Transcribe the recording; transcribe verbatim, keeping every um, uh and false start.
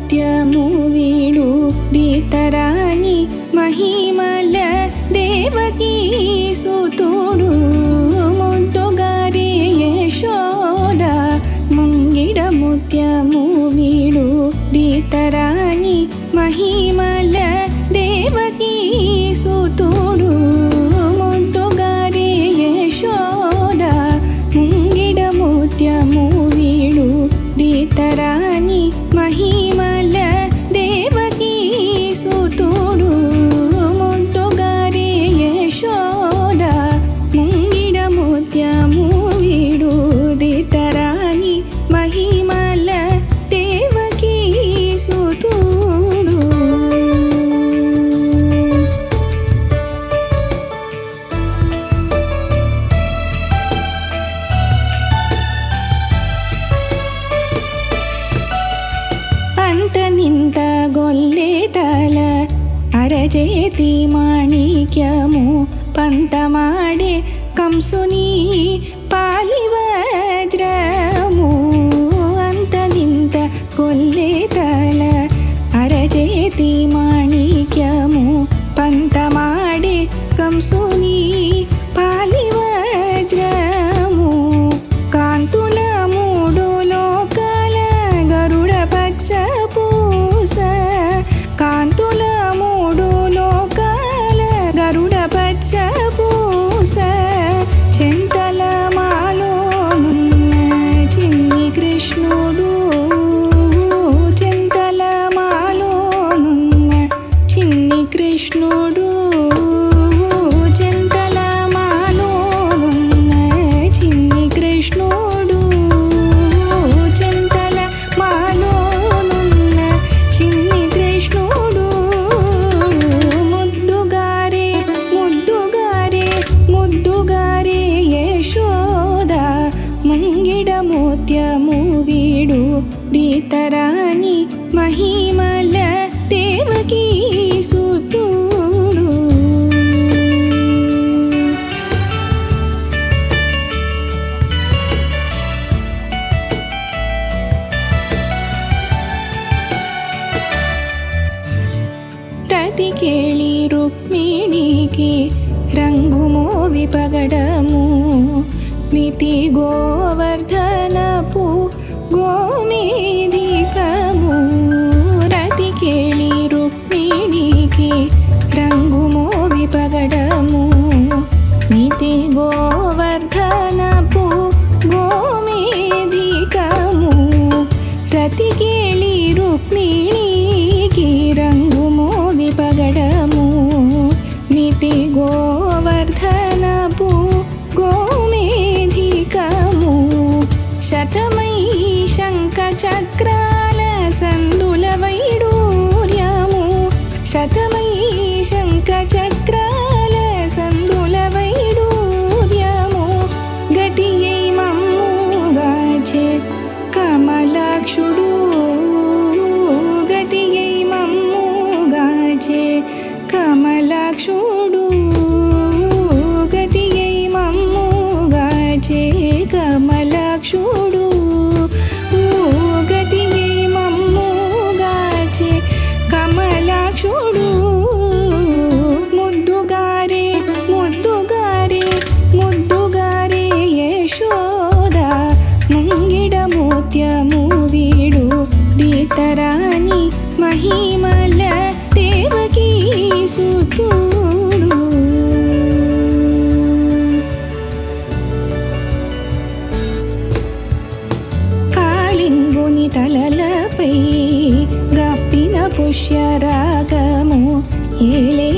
ముత్యము వీడు దీతరాణి మహిమల దేవకీ సుతుడు ముద్దుగారే యశోద ముంగిడ ముత్యము వీడు దీతరాణి మహిమల దేవకీ సుతుడు ముద్దుగారే యశోద ముంగిడ ముత్యము వీడు దీతరాణి మహిమల దేవకీ సుతుడు ముద్దుగారే యశోద ముంగిడ ముత్యము వీడు దీతరాణి మహిమల దేవకీ సుతుడు. అంతనింత గొల్లెతల అరచేతి మాణిక్యము పంతమాడే కంసుని పాలివజ్రము. అంతనింత గొల్లెతల అరచేతి మాణిక్యము పంతమాడే కంసుని పాలివజ్రము. కాంతుల మూడు లోకాల గరుడ పచ్చ పూస కాంతుల మూడు లోకాల గరుడ పచ్చ పూస చింతల మాలోనున్న చిన్ని కృష్ణుడు చింతల మాలోనున్న చిన్ని కృష్ణుడు చింతల మాలోనున్న చిన్ని కృష్ణుడు చింతల మాలోనున్న చిన్ని కృష్ణుడు ముద్దుగారే ముద్దుగారే ముద్దుగారే యశోద ముంగిడ ముత్యము వీడు దీతరాణి మహిమల దేవకీ సుతుడు. రతి కేళి రుక్మిణికి రంగుమో విపగడము మితి గోవర్ధనపు గోమేధికము. రతి కేళి రుక్మిణికి రంగుమో విపగడము మితి గోవర్ధనపు గోమేధికము. రతి కేళి రుక్మిణికి రంగుమో విపగడము మితి గోవర్ధనపు గోమేధికము. శతమై శంఖ చక్రాల సందుల వైడూర్యము శతమై శంఖ చక్రాల సందుల వైడూర్యము. గతియై మమ్ముగాచే కమలాక్షుడు గతియై మమ్ముగాచే కమలాక్షుడు గతియై మమ్ముగాచే కమలాక్షుడు గతియై మమ్ముగాచే కమలాక్షుడు. ముద్దుగారే ముద్దుగారే ముద్దుగారే యశోద ముంగిడ ముత్యము వీడు దీతరాణి మహిమల దేవకీ సుతుడు. కాళింగుని తలలపై గప్పిన పుష్యరాగము ఏలే